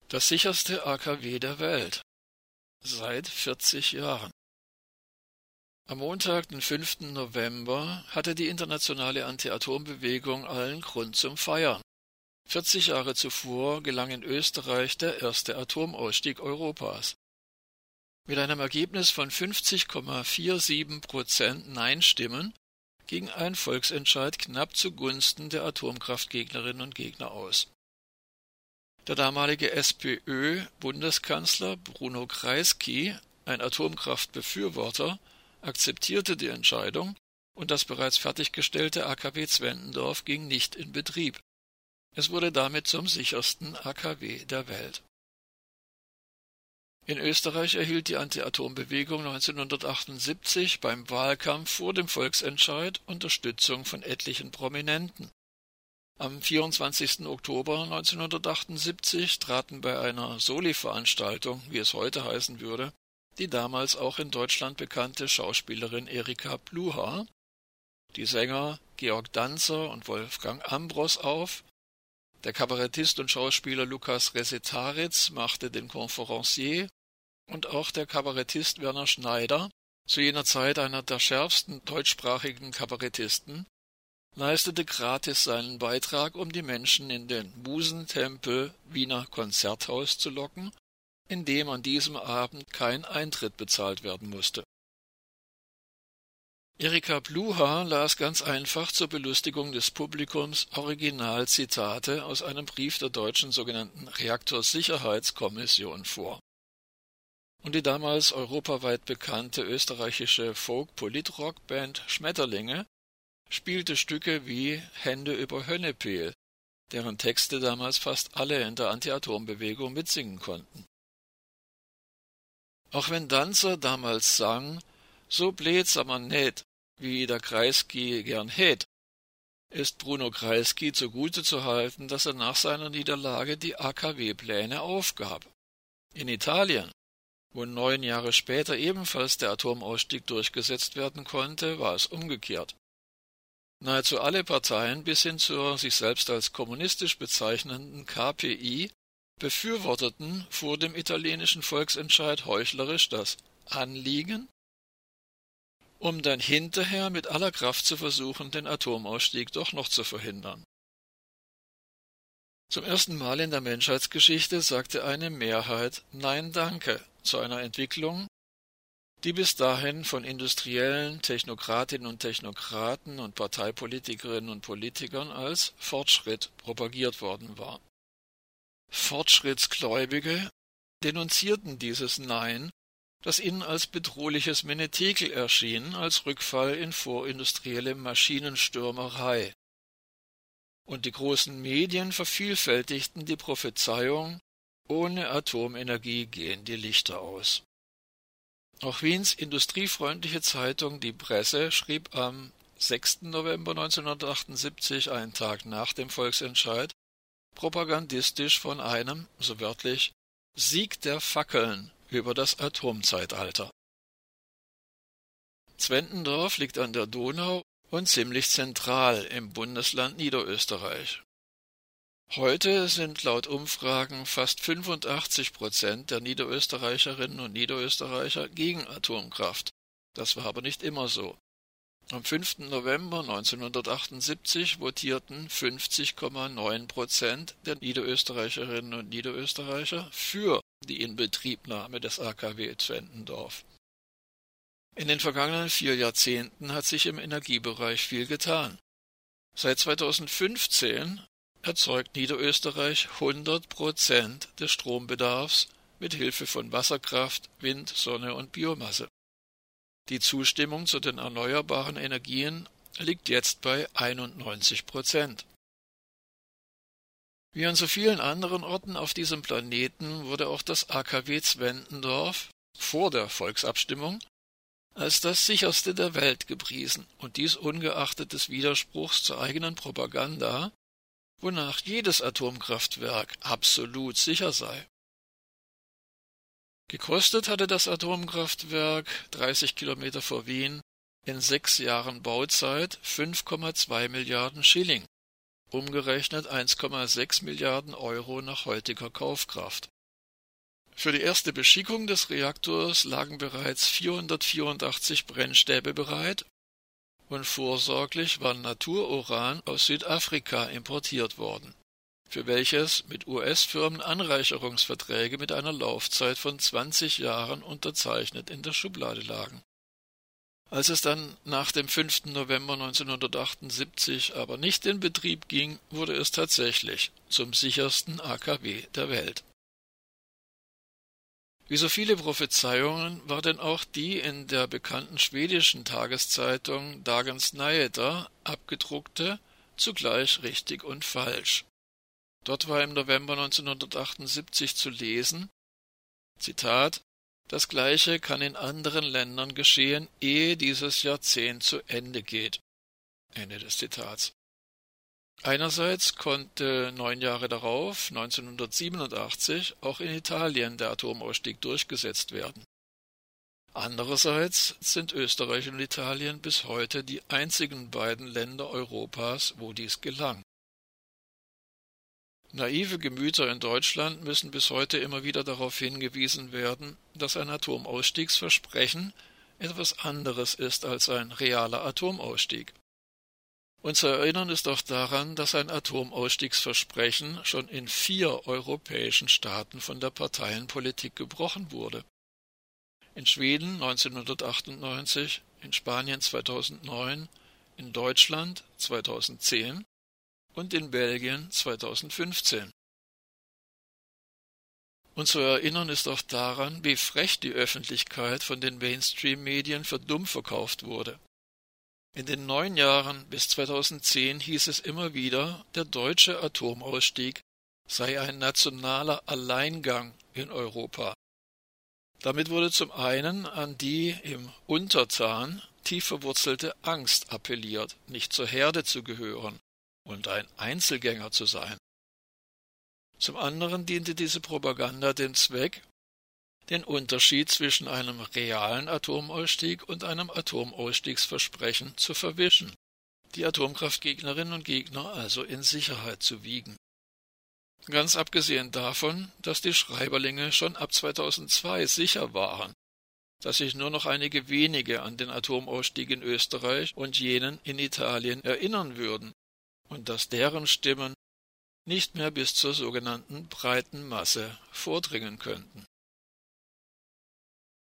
Das sicherste AKW der Welt. Seit 40 Jahren. Am Montag, den 5. November, hatte die internationale Anti-Atom-Bewegung allen Grund zum Feiern. 40 Jahre zuvor gelang in Österreich der erste Atomausstieg Europas. Mit einem Ergebnis von 50,47% Nein-Stimmen ging ein Volksentscheid knapp zugunsten der Atomkraftgegnerinnen und Gegner aus. Der damalige SPÖ-Bundeskanzler Bruno Kreisky, ein Atomkraftbefürworter, akzeptierte die Entscheidung und das bereits fertiggestellte AKW Zwentendorf ging nicht in Betrieb. Es wurde damit zum sichersten AKW der Welt. In Österreich erhielt die Anti-Atom-Bewegung 1978 beim Wahlkampf vor dem Volksentscheid Unterstützung von etlichen Prominenten. Am 24. Oktober 1978 traten bei einer Soli-Veranstaltung, wie es heute heißen würde, die damals auch in Deutschland bekannte Schauspielerin Erika Pluhar, die Sänger Georg Danzer und Wolfgang Ambros auf, der Kabarettist und Schauspieler Lukas Resetaritz machte den Conferencier und auch der Kabarettist Werner Schneider, zu jener Zeit einer der schärfsten deutschsprachigen Kabarettisten, leistete gratis seinen Beitrag, um die Menschen in den Musentempel Wiener Konzerthaus zu locken, in dem an diesem Abend kein Eintritt bezahlt werden musste. Erika Pluhar las ganz einfach zur Belustigung des Publikums Originalzitate aus einem Brief der deutschen sogenannten Reaktorsicherheitskommission vor. Und die damals europaweit bekannte österreichische Folk-Politrock-Band Schmetterlinge spielte Stücke wie Hände über Hönnepel, deren Texte damals fast alle in der Anti-Atom-Bewegung mitsingen konnten. Auch wenn Danzer damals sang, so bläht's aber net, wie der Kreisky gern hät, ist Bruno Kreisky zugute zu halten, dass er nach seiner Niederlage die AKW-Pläne aufgab. In Italien, wo 9 Jahre später ebenfalls der Atomausstieg durchgesetzt werden konnte, war es umgekehrt. Nahezu alle Parteien bis hin zur sich selbst als kommunistisch bezeichnenden KPI befürworteten vor dem italienischen Volksentscheid heuchlerisch das Anliegen, um dann hinterher mit aller Kraft zu versuchen, den Atomausstieg doch noch zu verhindern. Zum ersten Mal in der Menschheitsgeschichte sagte eine Mehrheit Nein danke zu einer Entwicklung, die bis dahin von Industriellen, Technokratinnen und Technokraten und Parteipolitikerinnen und Politikern als Fortschritt propagiert worden war. Fortschrittsgläubige denunzierten dieses Nein, das ihnen als bedrohliches Menetekel erschien, als Rückfall in vorindustrielle Maschinenstürmerei. Und die großen Medien vervielfältigten die Prophezeiung, ohne Atomenergie gehen die Lichter aus. Auch Wiens industriefreundliche Zeitung Die Presse schrieb am 6. November 1978, einen Tag nach dem Volksentscheid, propagandistisch von einem, so wörtlich, Sieg der Fackeln über das Atomzeitalter. Zwentendorf liegt an der Donau und ziemlich zentral im Bundesland Niederösterreich. Heute sind laut Umfragen fast 85% der Niederösterreicherinnen und Niederösterreicher gegen Atomkraft. Das war aber nicht immer so. Am 5. November 1978 votierten 50,9% der Niederösterreicherinnen und Niederösterreicher für die Inbetriebnahme des AKW Zwentendorf. In den vergangenen 4 Jahrzehnten hat sich im Energiebereich viel getan. Seit 2015 erzeugt Niederösterreich 100% des Strombedarfs mit Hilfe von Wasserkraft, Wind, Sonne und Biomasse. Die Zustimmung zu den erneuerbaren Energien liegt jetzt bei 91%. Wie an so vielen anderen Orten auf diesem Planeten wurde auch das AKW Zwentendorf vor der Volksabstimmung als das sicherste der Welt gepriesen, und dies ungeachtet des Widerspruchs zur eigenen Propaganda, wonach jedes Atomkraftwerk absolut sicher sei. Gekostet hatte das Atomkraftwerk 30 Kilometer vor Wien in 6 Jahren Bauzeit 5,2 Milliarden Schilling, umgerechnet 1,6 Milliarden Euro nach heutiger Kaufkraft. Für die erste Beschickung des Reaktors lagen bereits 484 Brennstäbe bereit und vorsorglich war Natururan aus Südafrika importiert worden, für welches mit US-Firmen Anreicherungsverträge mit einer Laufzeit von 20 Jahren unterzeichnet in der Schublade lagen. Als es dann nach dem 5. November 1978 aber nicht in Betrieb ging, wurde es tatsächlich zum sichersten AKW der Welt. Wie so viele Prophezeiungen war denn auch die in der bekannten schwedischen Tageszeitung Dagens Nyheter abgedruckte zugleich richtig und falsch. Dort war im November 1978 zu lesen, Zitat, das Gleiche kann in anderen Ländern geschehen, ehe dieses Jahrzehnt zu Ende geht. Ende des Zitats. Einerseits konnte 9 Jahre darauf, 1987, auch in Italien der Atomausstieg durchgesetzt werden. Andererseits sind Österreich und Italien bis heute die einzigen beiden Länder Europas, wo dies gelang. Naive Gemüter in Deutschland müssen bis heute immer wieder darauf hingewiesen werden, dass ein Atomausstiegsversprechen etwas anderes ist als ein realer Atomausstieg. Und zu erinnern ist auch daran, dass ein Atomausstiegsversprechen schon in 4 europäischen Staaten von der Parteienpolitik gebrochen wurde. In Schweden 1998, in Spanien 2009, in Deutschland 2010 und in Belgien 2015. Und zu erinnern ist auch daran, wie frech die Öffentlichkeit von den Mainstream-Medien für dumm verkauft wurde. In den 9 Jahren bis 2010 hieß es immer wieder, der deutsche Atomausstieg sei ein nationaler Alleingang in Europa. Damit wurde zum einen an die im Untertan tief verwurzelte Angst appelliert, nicht zur Herde zu gehören und ein Einzelgänger zu sein. Zum anderen diente diese Propaganda dem Zweck, den Unterschied zwischen einem realen Atomausstieg und einem Atomausstiegsversprechen zu verwischen, die Atomkraftgegnerinnen und Gegner also in Sicherheit zu wiegen. Ganz abgesehen davon, dass die Schreiberlinge schon ab 2002 sicher waren, dass sich nur noch einige wenige an den Atomausstieg in Österreich und jenen in Italien erinnern würden und dass deren Stimmen nicht mehr bis zur sogenannten breiten Masse vordringen könnten.